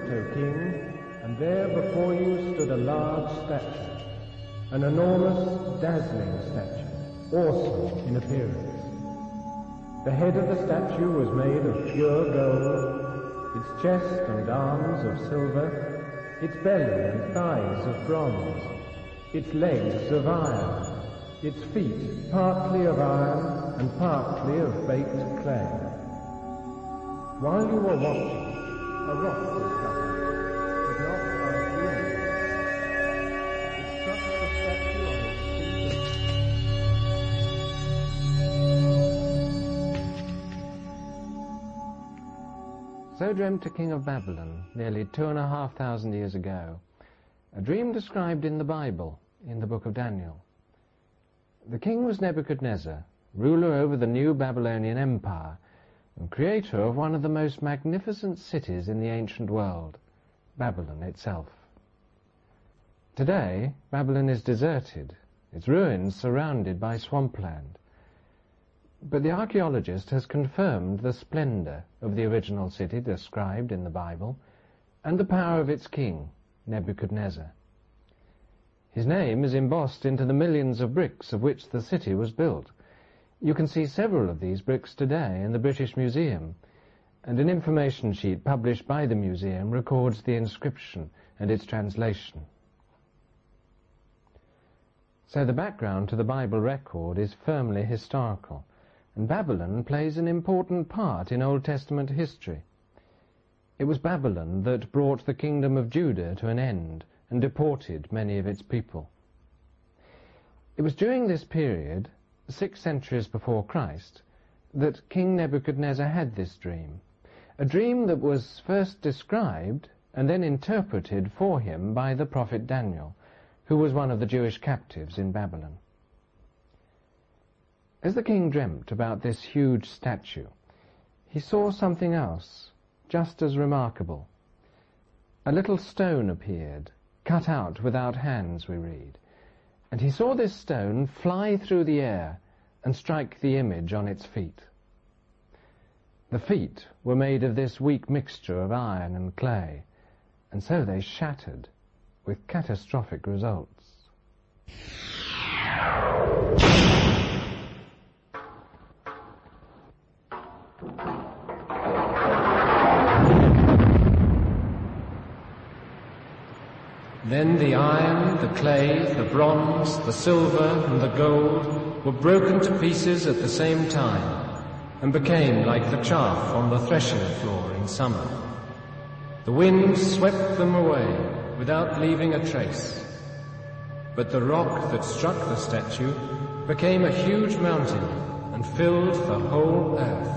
O king, and there before you stood a large statue, an enormous, dazzling statue, awesome in appearance. The head of the statue was made of pure gold, its chest and arms of silver, its belly and thighs of bronze, its legs of iron, its feet partly of iron and partly of baked clay. While you were watching, a rock was cut out, but not by humans. It struck the statue on its feet. So dreamt a king of Babylon nearly 2,500 years ago, a dream described in the Bible, in the book of Daniel. The king was Nebuchadnezzar, ruler over the new Babylonian Empire, and creator of one of the most magnificent cities in the ancient world, Babylon itself. Today, Babylon is deserted, its ruins surrounded by swampland. But the archaeologist has confirmed the splendor of the original city described in the Bible and the power of its king, Nebuchadnezzar. His name is embossed into the millions of bricks of which the city was built. You can see several of these bricks today in the British Museum, and an information sheet published by the museum records the inscription and its translation. So the background to the Bible record is firmly historical, and Babylon plays an important part in Old Testament history. It was Babylon that brought the kingdom of Judah to an end and deported many of its people. It was during this period, 6 centuries before Christ, that King Nebuchadnezzar had this dream, a dream that was first described and then interpreted for him by the prophet Daniel, who was one of the Jewish captives in Babylon. As the king dreamt about this huge statue, he saw something else, just as remarkable. A little stone appeared, cut out without hands, we read, and he saw this stone fly through the air and strike the image on its feet. The feet were made of this weak mixture of iron and clay, and so they shattered, with catastrophic results. Then the iron, the clay, the bronze, the silver, and the gold were broken to pieces at the same time, and became like the chaff on the threshing floor in summer. The wind swept them away without leaving a trace. But the rock that struck the statue became a huge mountain and filled the whole earth.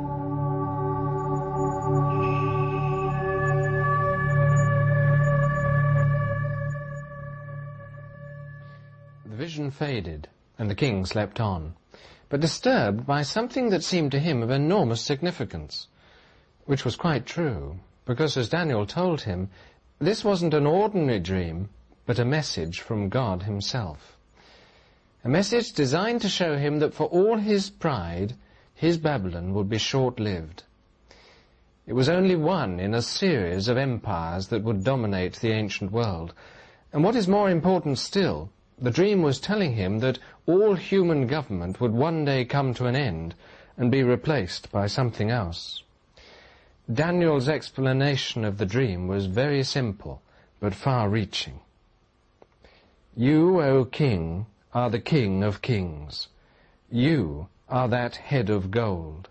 The vision faded, and the king slept on, but disturbed by something that seemed to him of enormous significance, which was quite true, because, as Daniel told him, this wasn't an ordinary dream, but a message from God himself. A message designed to show him that for all his pride, his Babylon would be short-lived. It was only one in a series of empires that would dominate the ancient world, and what is more important still, the dream was telling him that all human government would one day come to an end and be replaced by something else. Daniel's explanation of the dream was very simple, but far-reaching. You, O king, are the king of kings. You are that head of gold.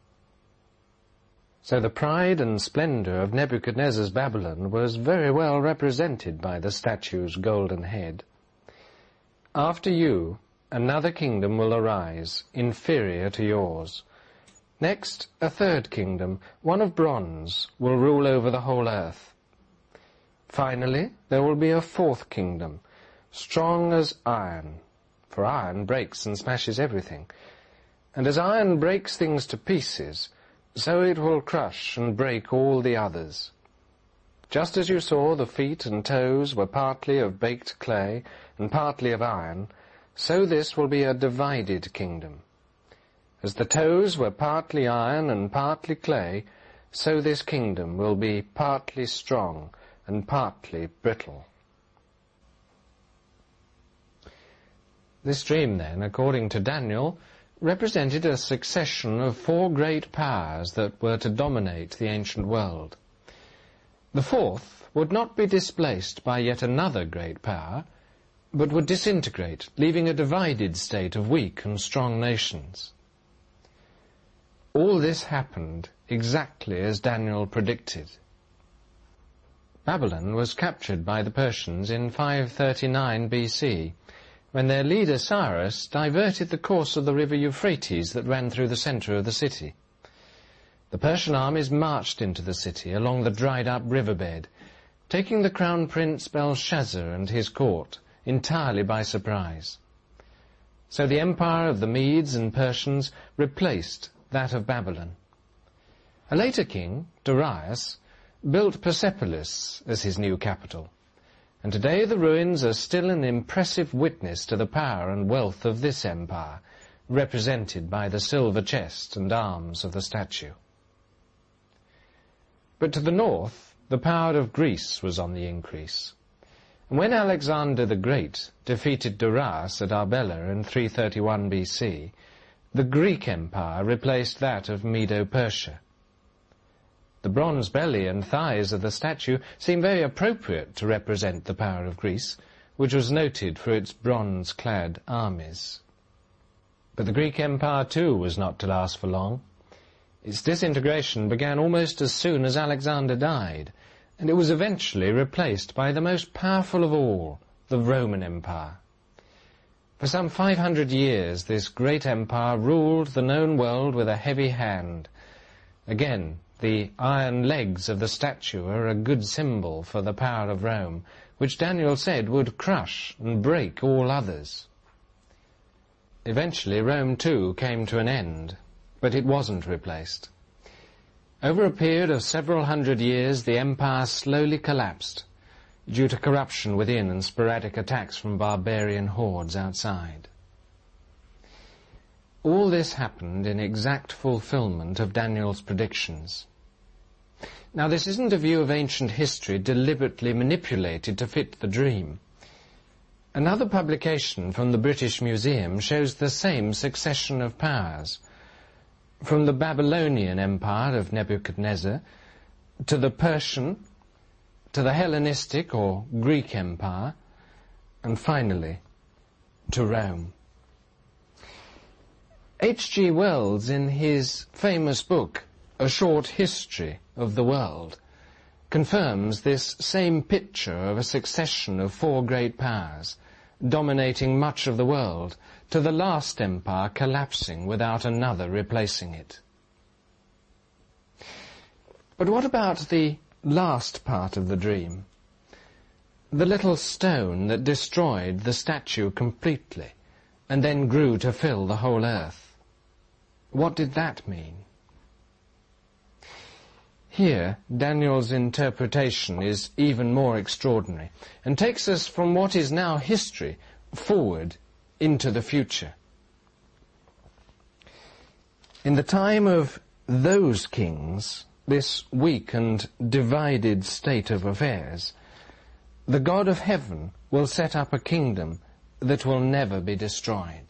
So the pride and splendor of Nebuchadnezzar's Babylon was very well represented by the statue's golden head. After you, another kingdom will arise, inferior to yours. Next, a third kingdom, one of bronze, will rule over the whole earth. Finally, there will be a fourth kingdom, strong as iron, for iron breaks and smashes everything. And as iron breaks things to pieces, so it will crush and break all the others. Just as you saw the feet and toes were partly of baked clay and partly of iron, so this will be a divided kingdom. As the toes were partly iron and partly clay, so this kingdom will be partly strong and partly brittle. This dream, then, according to Daniel, represented a succession of 4 great powers that were to dominate the ancient world. The fourth would not be displaced by yet another great power, but would disintegrate, leaving a divided state of weak and strong nations. All this happened exactly as Daniel predicted. Babylon was captured by the Persians in 539 BC, when their leader Cyrus diverted the course of the river Euphrates that ran through the centre of the city. The Persian armies marched into the city along the dried-up riverbed, taking the crown prince Belshazzar and his court entirely by surprise. So the empire of the Medes and Persians replaced that of Babylon. A later king, Darius, built Persepolis as his new capital, and today the ruins are still an impressive witness to the power and wealth of this empire, represented by the silver chest and arms of the statue. But to the north, the power of Greece was on the increase. And when Alexander the Great defeated Darius at Arbela in 331 BC, the Greek Empire replaced that of Medo-Persia. The bronze belly and thighs of the statue seem very appropriate to represent the power of Greece, which was noted for its bronze-clad armies. But the Greek Empire, too, was not to last for long. Its disintegration began almost as soon as Alexander died, and it was eventually replaced by the most powerful of all, the Roman Empire. For some 500 years this great empire ruled the known world with a heavy hand. Again, the iron legs of the statue are a good symbol for the power of Rome, which Daniel said would crush and break all others. Eventually Rome too came to an end, but it wasn't replaced. Over a period of several hundred years the empire slowly collapsed, due to corruption within and sporadic attacks from barbarian hordes outside. All this happened in exact fulfillment of Daniel's predictions. Now, this isn't a view of ancient history deliberately manipulated to fit the dream. Another publication from the British Museum shows the same succession of powers, from the Babylonian Empire of Nebuchadnezzar, to the Persian, to the Hellenistic or Greek Empire, and finally to Rome. H.G. Wells, in his famous book, A Short History of the World, confirms this same picture of a succession of 4 great powers, dominating much of the world, to the last empire collapsing without another replacing it. But what about the last part of the dream? The little stone that destroyed the statue completely, and then grew to fill the whole earth. What did that mean? Here, Daniel's interpretation is even more extraordinary, and takes us from what is now history forward into the future. In the time of those kings, this weak and divided state of affairs, the God of heaven will set up a kingdom that will never be destroyed.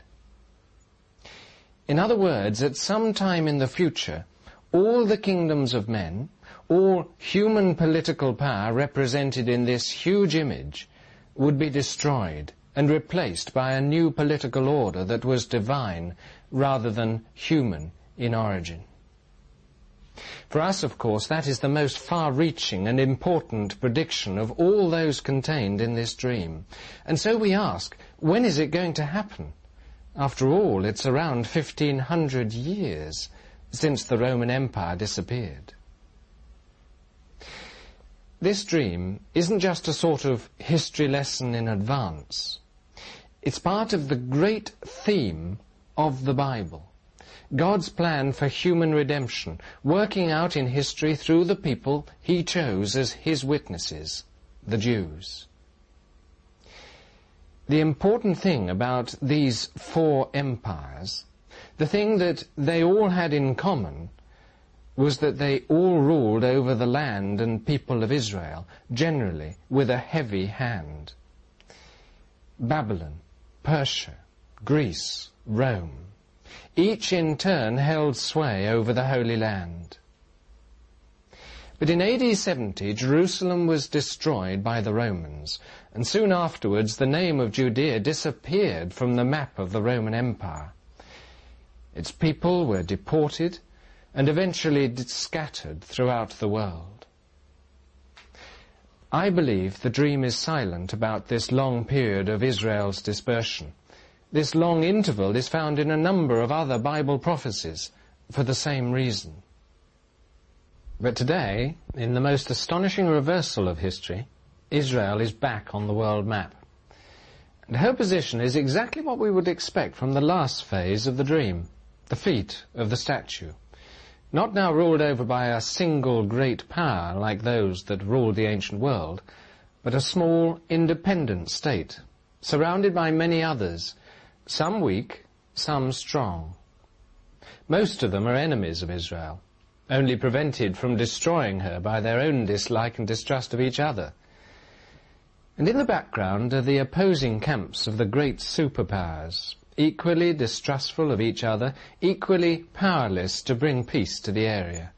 In other words, at some time in the future, all the kingdoms of men, all human political power represented in this huge image, would be destroyed and replaced by a new political order that was divine rather than human in origin. For us, of course, that is the most far-reaching and important prediction of all those contained in this dream. And so we ask, when is it going to happen? After all, it's around 1500 years since the Roman Empire disappeared. This dream isn't just a sort of history lesson in advance. It's part of the great theme of the Bible, God's plan for human redemption, working out in history through the people he chose as his witnesses, the Jews. The important thing about these 4 empires, the thing that they all had in common, was that they all ruled over the land and people of Israel, generally with a heavy hand. Babylon, Persia, Greece, Rome, each in turn held sway over the Holy Land. But in AD 70, Jerusalem was destroyed by the Romans, and soon afterwards the name of Judea disappeared from the map of the Roman Empire. Its people were deported and eventually scattered throughout the world. I believe the dream is silent about this long period of Israel's dispersion. This long interval is found in a number of other Bible prophecies for the same reason. But today, in the most astonishing reversal of history, Israel is back on the world map. And her position is exactly what we would expect from the last phase of the dream, the feet of the statue. Not now ruled over by a single great power like those that ruled the ancient world, but a small, independent state, surrounded by many others, some weak, some strong. Most of them are enemies of Israel, only prevented from destroying her by their own dislike and distrust of each other. And in the background are the opposing camps of the great superpowers, equally distrustful of each other, equally powerless to bring peace to the area.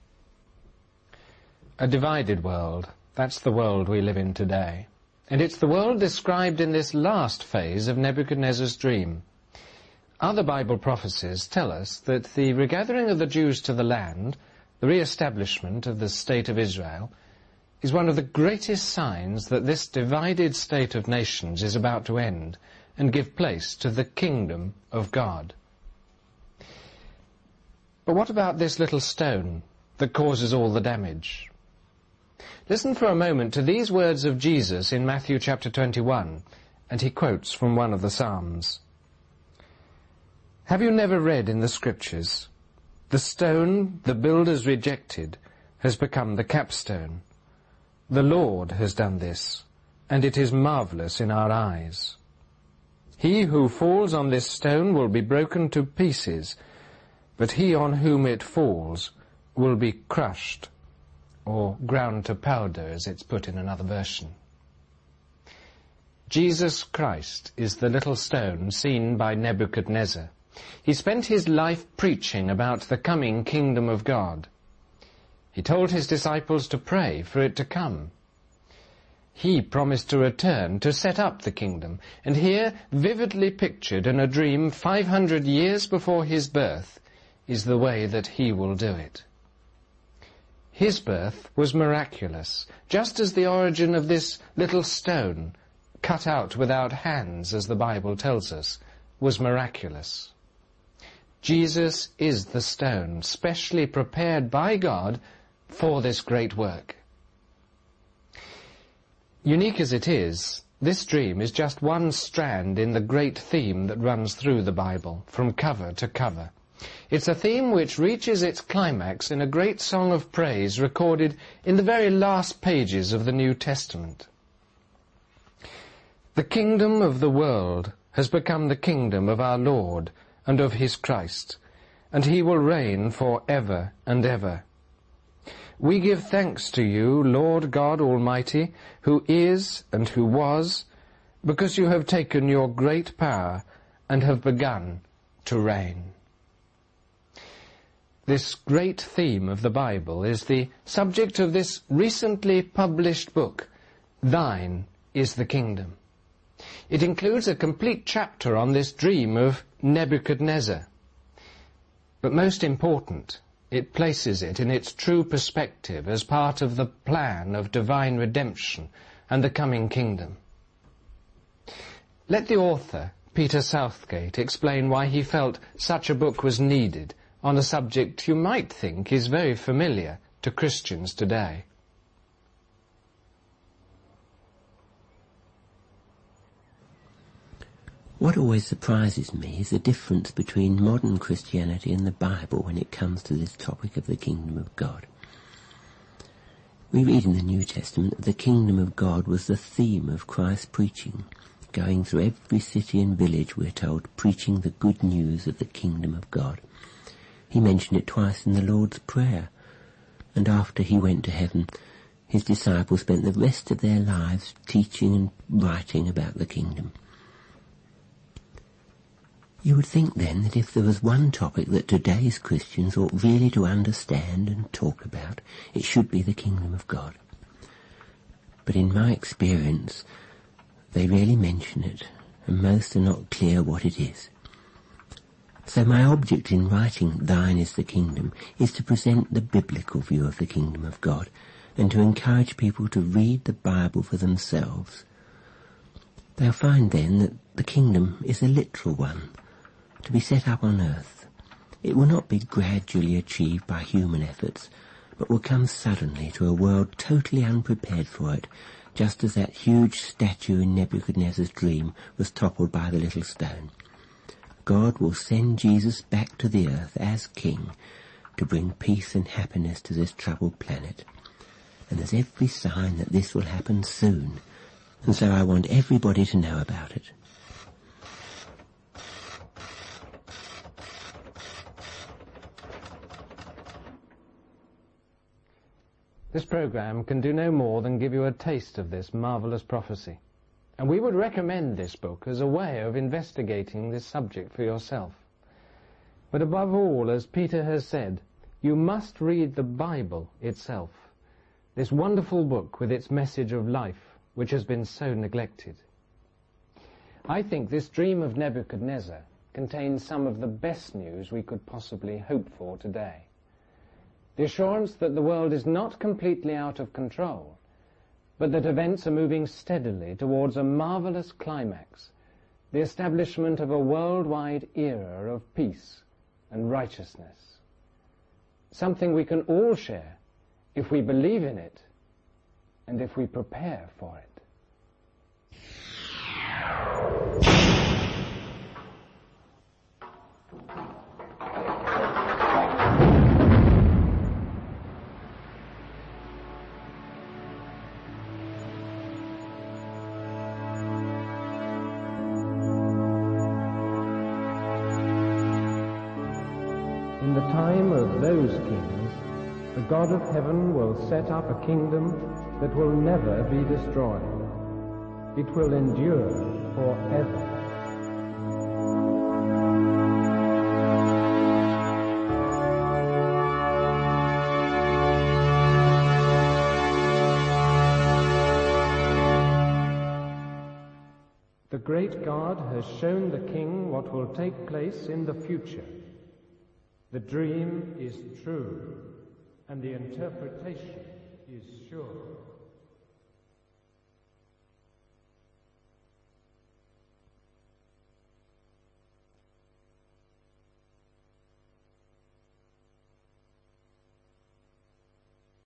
A divided world, that's the world we live in today. And it's the world described in this last phase of Nebuchadnezzar's dream. Other Bible prophecies tell us that the regathering of the Jews to the land, the re-establishment of the state of Israel, is one of the greatest signs that this divided state of nations is about to end and give place to the kingdom of God. But what about this little stone that causes all the damage? Listen for a moment to these words of Jesus in Matthew chapter 21, and he quotes from one of the Psalms. Have you never read in the Scriptures, the stone the builders rejected has become the capstone. The Lord has done this, and it is marvelous in our eyes. He who falls on this stone will be broken to pieces, but he on whom it falls will be crushed, or ground to powder, as it's put in another version. Jesus Christ is the little stone seen by Nebuchadnezzar. He spent his life preaching about the coming kingdom of God. He told his disciples to pray for it to come. He promised to return to set up the kingdom, and here, vividly pictured in a dream 500 years before his birth, is the way that he will do it. His birth was miraculous, just as the origin of this little stone, cut out without hands, as the Bible tells us, was miraculous. Jesus is the stone, specially prepared by God for this great work. Unique as it is, this dream is just one strand in the great theme that runs through the Bible, from cover to cover. It's a theme which reaches its climax in a great song of praise recorded in the very last pages of the New Testament. The kingdom of the world has become the kingdom of our Lord and of his Christ, and he will reign for ever and ever. We give thanks to you, Lord God Almighty, who is and who was, because you have taken your great power and have begun to reign. This great theme of the Bible is the subject of this recently published book, Thine is the Kingdom. It includes a complete chapter on this dream of Nebuchadnezzar. But most important, it places it in its true perspective as part of the plan of divine redemption and the coming kingdom. Let the author, Peter Southgate, explain why he felt such a book was needed on a subject you might think is very familiar to Christians today. What always surprises me is the difference between modern Christianity and the Bible when it comes to this topic of the kingdom of God. We read in the New Testament that the kingdom of God was the theme of Christ's preaching, going through every city and village, we're told, preaching the good news of the kingdom of God. He mentioned it twice in the Lord's Prayer, and after he went to heaven, his disciples spent the rest of their lives teaching and writing about the kingdom. You would think then that if there was one topic that today's Christians ought really to understand and talk about, it should be the kingdom of God. But in my experience, they rarely mention it, and most are not clear what it is. So my object in writing Thine is the Kingdom is to present the biblical view of the kingdom of God and to encourage people to read the Bible for themselves. They'll find then that the kingdom is a literal one, to be set up on earth. It will not be gradually achieved by human efforts, but will come suddenly to a world totally unprepared for it, just as that huge statue in Nebuchadnezzar's dream was toppled by the little stone. God will send Jesus back to the earth as King to bring peace and happiness to this troubled planet. And there's every sign that this will happen soon, and so I want everybody to know about it. This program can do no more than give you a taste of this marvelous prophecy, and we would recommend this book as a way of investigating this subject for yourself. But above all, as Peter has said, you must read the Bible itself, this wonderful book with its message of life, which has been so neglected. I think this dream of Nebuchadnezzar contains some of the best news we could possibly hope for today. The assurance that the world is not completely out of control, but that events are moving steadily towards a marvelous climax, the establishment of a worldwide era of peace and righteousness. Something we can all share if we believe in it and if we prepare for it. In the time of those kings, the God of heaven will set up a kingdom that will never be destroyed. It will endure forever. The great God has shown the king what will take place in the future. The dream is true, and the interpretation is sure.